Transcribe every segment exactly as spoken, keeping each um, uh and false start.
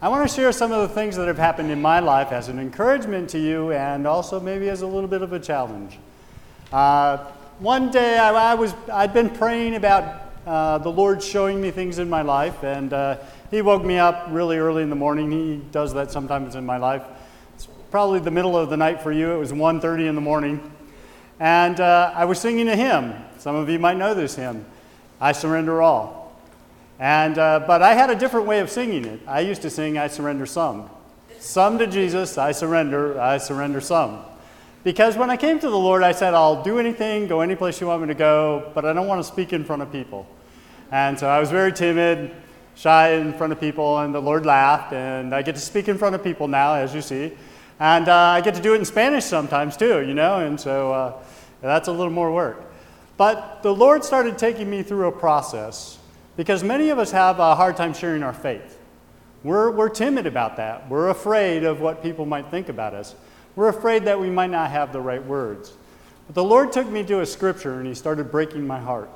I want to share some of the things that have happened in my life as an encouragement to you and also maybe as a little bit of a challenge. Uh, one day I, I was, I'd been praying about uh, the Lord showing me things in my life, and uh, He woke me up really early in the morning. He does that sometimes in my life. It's probably the middle of the night for you. It was one thirty in the morning. And uh, I was singing a hymn. Some of you might know this hymn, I Surrender All. And uh, but I had a different way of singing it. I used to sing, I surrender some. Some to Jesus, I surrender, I surrender some. Because when I came to the Lord, I said, I'll do anything, go any place you want me to go, but I don't want to speak in front of people. And so I was very timid, shy in front of people, and the Lord laughed, and I get to speak in front of people now, as you see. And uh, I get to do it in Spanish sometimes too, you know, and so uh, that's a little more work. But the Lord started taking me through a process, because many of us have a hard time sharing our faith. We're, we're timid about that. We're afraid of what people might think about us. We're afraid that we might not have the right words. But the Lord took me to a scripture, and He started breaking my heart.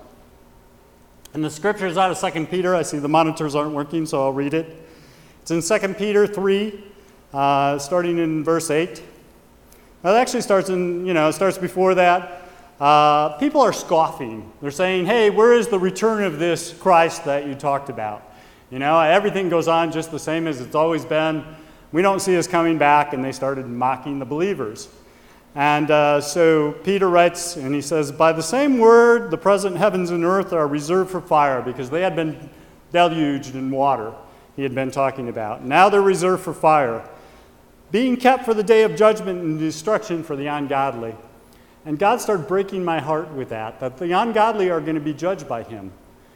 And the scripture is out of Second Peter. I see the monitors aren't working, so I'll read it. It's in Second Peter three, uh, starting in verse eight. Now, it actually starts in, you know, it starts before that. Uh, people are scoffing. They're saying, hey, where is the return of this Christ that you talked about? You know, everything goes on just the same as it's always been. We don't see us coming back, and they started mocking the believers. And uh, so Peter writes, and he says, by the same word, the present heavens and earth are reserved for fire, because they had been deluged in water, he had been talking about. Now they're reserved for fire, being kept for the day of judgment and destruction for the ungodly. And God started breaking my heart with that, that the ungodly are going to be judged by Him.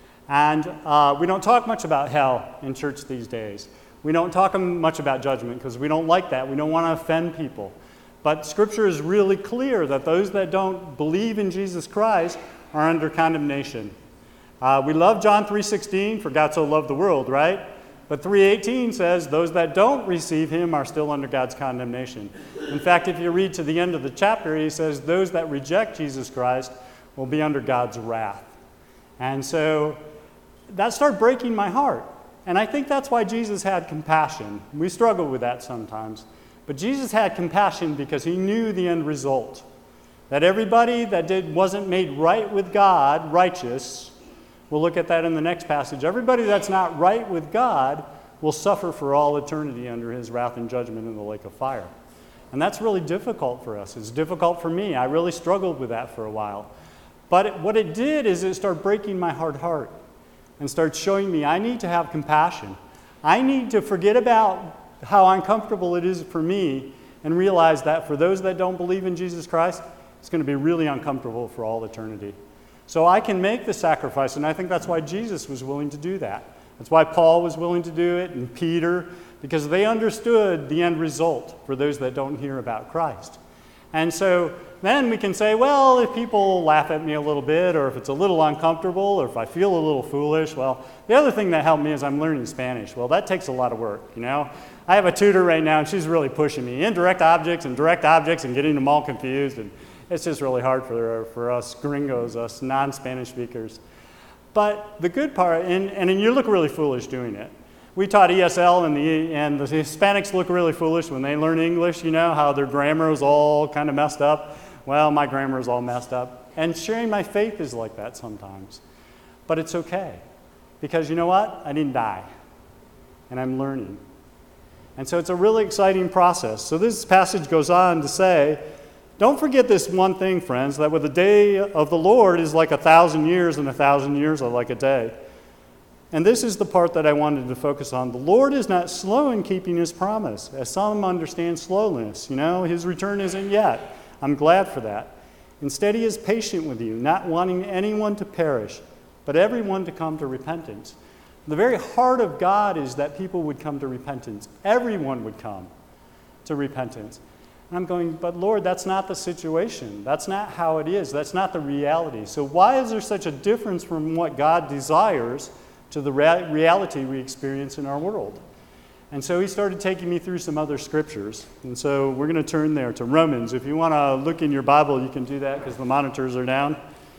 And uh, we don't talk much about hell in church these days. We don't talk much about judgment because we don't like that. We don't want to offend people. But Scripture is really clear that those that don't believe in Jesus Christ are under condemnation. Uh, we love John three sixteen, for God so loved the world, right? But three eighteen says those that don't receive Him are still under God's condemnation. In fact, if you read to the end of the chapter, he says those that reject Jesus Christ will be under God's wrath. And so that started breaking my heart. And I think that's why Jesus had compassion. We struggle with that sometimes. But Jesus had compassion because He knew the end result. That everybody that did, wasn't made right with God, righteous, we'll look at that in the next passage. Everybody that's not right with God will suffer for all eternity under His wrath and judgment in the lake of fire. And that's really difficult for us. It's difficult for me. I really struggled with that for a while. But it, what it did is it started breaking my hard heart and started showing me I need to have compassion. I need to forget about how uncomfortable it is for me and realize that for those that don't believe in Jesus Christ, it's going to be really uncomfortable for all eternity. So I can make the sacrifice, and I think that's why Jesus was willing to do that. That's why Paul was willing to do it, and Peter, because they understood the end result for those that don't hear about Christ. And so then we can say, well, if people laugh at me a little bit, or if it's a little uncomfortable, or if I feel a little foolish, well, the other thing that helped me is I'm learning Spanish. Well, that takes a lot of work, you know. I have a tutor right now, and she's really pushing me. Indirect objects and direct objects and getting them all confused, and it's just really hard for, for us gringos, us non-Spanish speakers. But the good part, and, and you look really foolish doing it. We taught E S L, and the, and the Hispanics look really foolish when they learn English, you know, how their grammar is all kind of messed up. Well, my grammar is all messed up. And sharing my faith is like that sometimes. But it's okay. Because you know what? I didn't die. And I'm learning. And so it's a really exciting process. So this passage goes on to say, don't forget this one thing, friends, that with the day of the Lord is like a thousand years, and a thousand years are like a day. And this is the part that I wanted to focus on. The Lord is not slow in keeping His promise, as some understand slowness. You know, His return isn't yet. I'm glad for that. Instead, He is patient with you, not wanting anyone to perish, but everyone to come to repentance. The very heart of God is that people would come to repentance. Everyone would come to repentance. And I'm going, but Lord, that's not the situation. That's not how it is. That's not the reality. So why is there such a difference from what God desires to the rea- reality we experience in our world? And so he started taking me through some other scriptures. And so we're going to turn there to Romans. If you want to look in your Bible, you can do that because the monitors are down.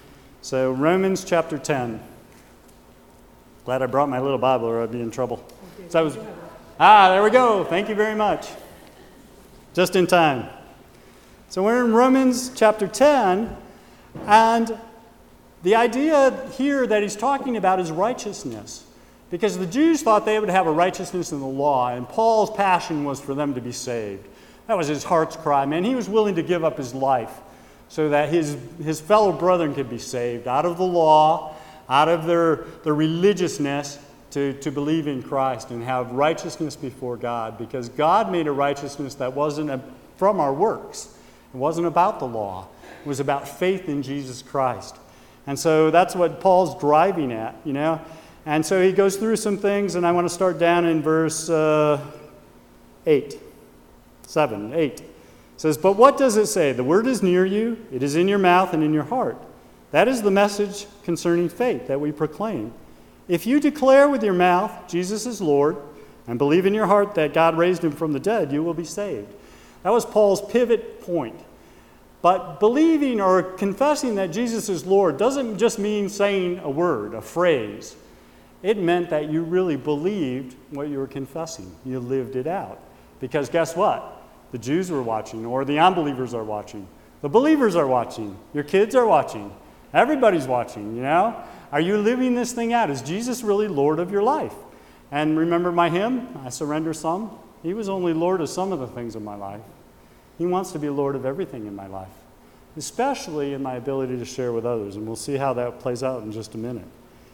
So Romans chapter ten. Glad I brought my little Bible or I'd be in trouble. Okay, So I was, you have Ah, there we go. Thank you very much. Just in time. So we're in Romans chapter ten, and the idea here that he's talking about is righteousness. Because the Jews thought they would have a righteousness in the law, and Paul's passion was for them to be saved. That was his heart's cry, man. He was willing to give up his life so that his, his fellow brethren could be saved out of the law, out of their, their religiousness, to, to believe in Christ and have righteousness before God. Because God made a righteousness that wasn't a, from our works. It wasn't about the law. It was about faith in Jesus Christ. And so that's what Paul's driving at, you know. And so he goes through some things, and I want to start down in verse uh, eight, seven, eight. It says, "But what does it say? The word is near you, it is in your mouth and in your heart. That is the message concerning faith that we proclaim. If you declare with your mouth Jesus is Lord, and believe in your heart that God raised him from the dead, you will be saved." That was Paul's pivot point. But believing or confessing that Jesus is Lord doesn't just mean saying a word, a phrase. It meant that you really believed what you were confessing. You lived it out. Because guess what? The Jews were watching, or the unbelievers are watching. The believers are watching. Your kids are watching. Everybody's watching, you know? Are you living this thing out? Is Jesus really Lord of your life? And remember my hymn, I surrender some? He was only Lord of some of the things in my life. He wants to be Lord of everything in my life, especially in my ability to share with others. And we'll see how that plays out in just a minute.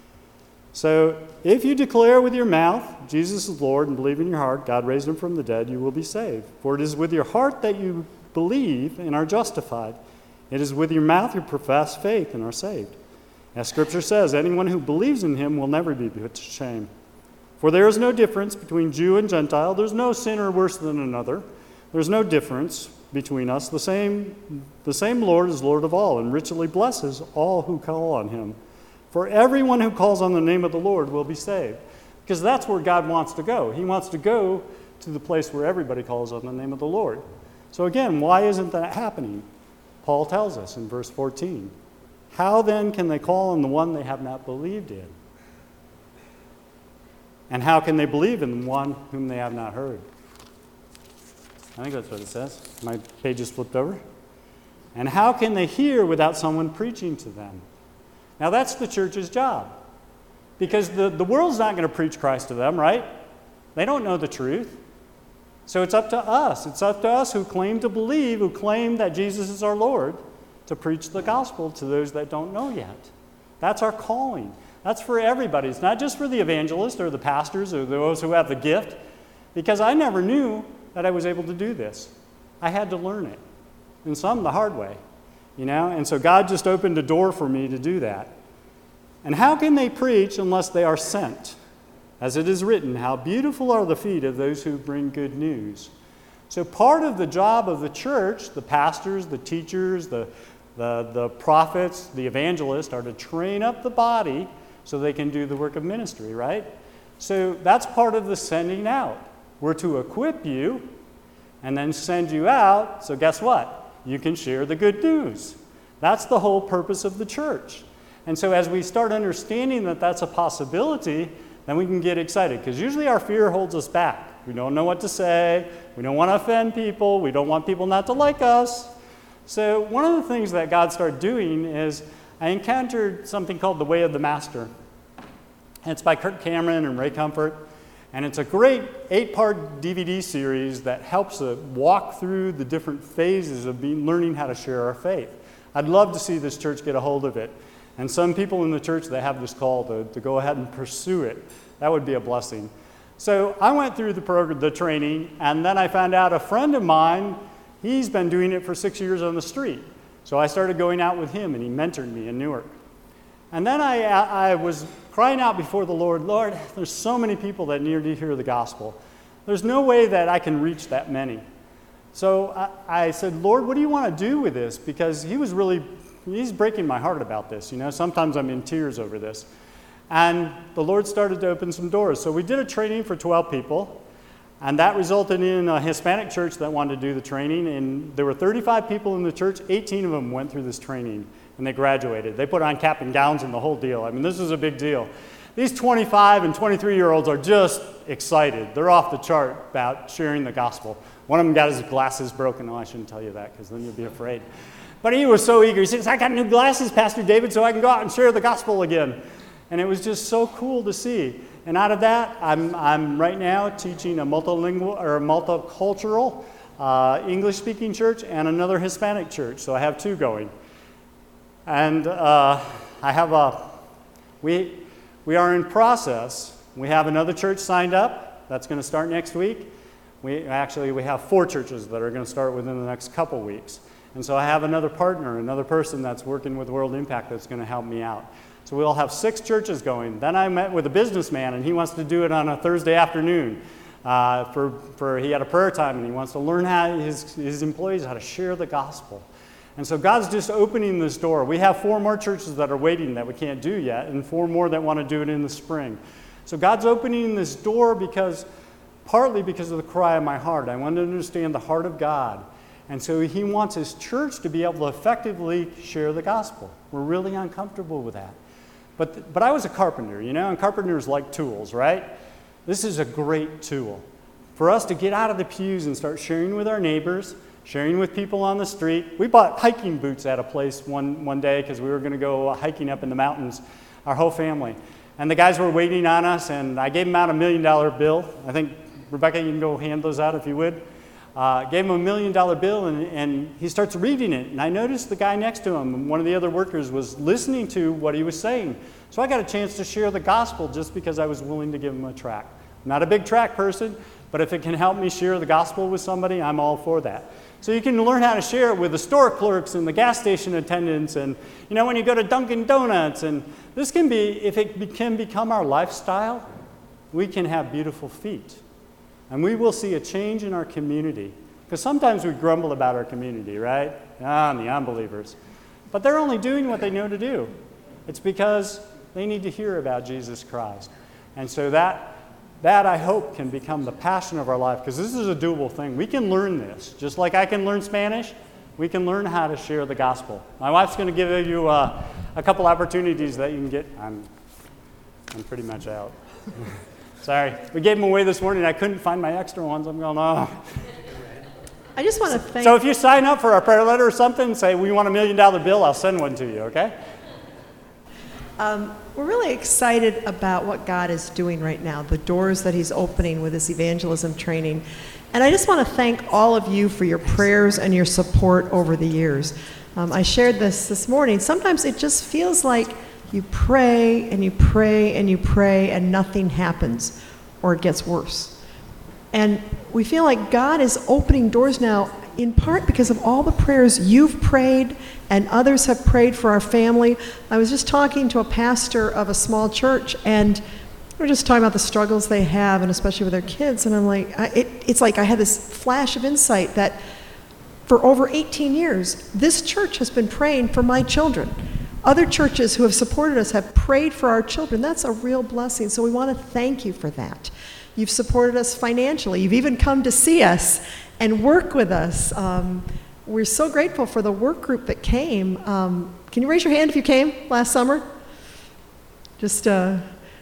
So, if you declare with your mouth, Jesus is Lord, and believe in your heart, God raised him from the dead, you will be saved. For it is with your heart that you believe and are justified. It is with your mouth you profess faith and are saved. As Scripture says, anyone who believes in him will never be put to shame. For there is no difference between Jew and Gentile. There's no sinner worse than another. There's no difference between us. The same, the same Lord is Lord of all, and richly blesses all who call on him. For everyone who calls on the name of the Lord will be saved. Because that's where God wants to go. He wants to go to the place where everybody calls on the name of the Lord. So again, why isn't that happening? Paul tells us in verse fourteen. How then can they call on the one they have not believed in? And how can they believe in the one whom they have not heard? I think that's what it says. My page is flipped over. And how can they hear without someone preaching to them? Now that's the church's job. Because the, the world's not going to preach Christ to them, right? They don't know the truth. So it's up to us. It's up to us who claim to believe, who claim that Jesus is our Lord, to preach the gospel to those that don't know yet. That's our calling. That's for everybody. It's not just for the evangelist or the pastors or those who have the gift. Because I never knew that I was able to do this. I had to learn it. And some the hard way. You know, and so God just opened a door for me to do that. And how can they preach unless they are sent? As it is written, how beautiful are the feet of those who bring good news. So part of the job of the church, the pastors, the teachers, the, the, the prophets, the evangelists, are to train up the body so they can do the work of ministry, right? So that's part of the sending out. We're to equip you and then send you out, so guess what? You can share the good news. That's the whole purpose of the church. And so as we start understanding that that's a possibility, then we can get excited. Because usually our fear holds us back. We don't know what to say. We don't want to offend people. We don't want people not to like us. So one of the things that God started doing is I encountered something called The Way of the Master. And it's by Kirk Cameron and Ray Comfort. And it's a great eight-part D V D series that helps us walk through the different phases of being, learning how to share our faith. I'd love to see this church get a hold of it. And some people in the church that have this call to, to go ahead and pursue it. That would be a blessing. So I went through the program, the training, and then I found out a friend of mine, he's been doing it for six years on the street. So I started going out with him, and he mentored me in Newark. And then I, I was crying out before the Lord, Lord, there's so many people that need to hear the gospel. There's no way that I can reach that many. So I, I said, Lord, what do you want to do with this? Because he was really, he's breaking my heart about this. You know, sometimes I'm in tears over this. And the Lord started to open some doors. So we did a training for twelve people. And that resulted in a Hispanic church that wanted to do the training. And there were thirty-five people in the church. eighteen of them went through this training. And they graduated. They put on cap and gowns and the whole deal. I mean, this was a big deal. These twenty-five and twenty-three year olds are just excited. They're off the chart about sharing the gospel. One of them got his glasses broken. Oh, I shouldn't tell you that because then you'll be afraid. But he was so eager. He says, I got new glasses, Pastor David, so I can go out and share the gospel again. And it was just so cool to see. And out of that, I'm, I'm right now teaching a multilingual or a multicultural uh, English-speaking church and another Hispanic church. So I have two going. And uh, I have a, we, we are in process. We have another church signed up. That's going to start next week. We actually, we have four churches that are going to start within the next couple weeks. And so I have another partner, another person that's working with World Impact that's going to help me out. So we'll have six churches going. Then I met with a businessman, and he wants to do it on a Thursday afternoon. Uh, for, for he had a prayer time, and he wants to learn how his, his employees how to share the gospel. And so God's just opening this door. We have four more churches that are waiting that we can't do yet, and four more that want to do it in the spring. So God's opening this door because, partly because of the cry of my heart. I want to understand the heart of God. And so he wants his church to be able to effectively share the gospel. We're really uncomfortable with that. But, but I was a carpenter, you know, and carpenters like tools, right? This is a great tool for us to get out of the pews and start sharing with our neighbors, sharing with people on the street. We bought hiking boots at a place one, one day because we were going to go hiking up in the mountains, our whole family. And the guys were waiting on us, and I gave them out a million dollar bill. I think, Rebecca, you can go hand those out if you would. Uh, gave him a million dollar bill, and, and he starts reading it. And I noticed the guy next to him, one of the other workers, was listening to what he was saying. So I got a chance to share the gospel just because I was willing to give him a tract. I'm not a big tract person, but if it can help me share the gospel with somebody, I'm all for that. So you can learn how to share it with the store clerks and the gas station attendants, and you know, when you go to Dunkin' Donuts. And this can be, if it be, can become our lifestyle, we can have beautiful feet. And we will see a change in our community. Because sometimes we grumble about our community, right? Ah, and the unbelievers. But they're only doing what they know to do. It's because they need to hear about Jesus Christ. And so that, that I hope, can become the passion of our life. Because this is a doable thing. We can learn this. Just like I can learn Spanish, we can learn how to share the gospel. My wife's going to give you uh, a couple opportunities that you can get. I'm, I'm pretty much out. Sorry. We gave them away this morning. I couldn't find my extra ones. I'm going, oh. I just want to thank... So if you sign up for our prayer letter or something, say, we want a million dollar bill, I'll send one to you, okay? Um, we're really excited about what God is doing right now, the doors that he's opening with this evangelism training. And I just want to thank all of you for your prayers and your support over the years. Um, I shared this this morning. Sometimes it just feels like you pray and you pray and you pray and nothing happens, or it gets worse. And we feel like God is opening doors now, in part because of all the prayers you've prayed and others have prayed for our family. I was just talking to a pastor of a small church, and we were just talking about the struggles they have, and especially with their kids. And I'm like, I, it, it's like I had this flash of insight that for over eighteen years, this church has been praying for my children. Other churches who have supported us have prayed for our children. That's a real blessing. So we want to thank you for that. You've supported us financially. You've even come to see us and work with us. Um, we're so grateful for the work group that came. Um, can you raise your hand if you came last summer? Just, uh,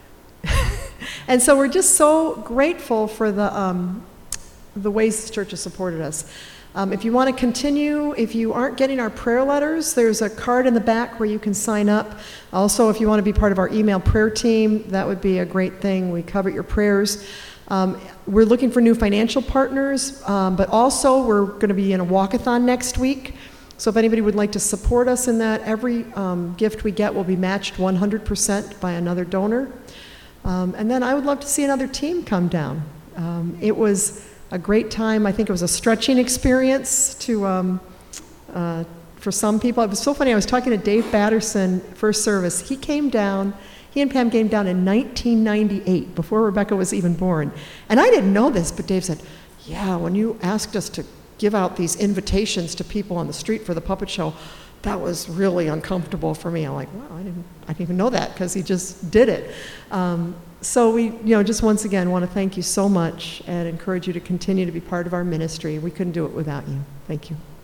and so we're just so grateful for the, um, the ways this church has supported us. Um, if you want to continue, if you aren't getting our prayer letters, there's a card in the back where you can sign up. Also, if you want to be part of our email prayer team, that would be a great thing. We covet your prayers. Um, we're looking for new financial partners, um, but also we're going to be in a walkathon next week. So if anybody would like to support us in that, every um, gift we get will be matched one hundred percent by another donor. Um, and then I would love to see another team come down. Um, it was a great time. I think it was a stretching experience to um, uh, for some people. It was so funny. I was talking to Dave Batterson first service. He came down. He and Pam came down in nineteen ninety-eight, before Rebecca was even born. And I didn't know this, but Dave said, yeah, when you asked us to give out these invitations to people on the street for the puppet show, that was really uncomfortable for me. I'm like, wow, I didn't, I didn't even know that, because he just did it. Um, so we, you know, just once again want to thank you so much and encourage you to continue to be part of our ministry. We couldn't do it without you. Thank you.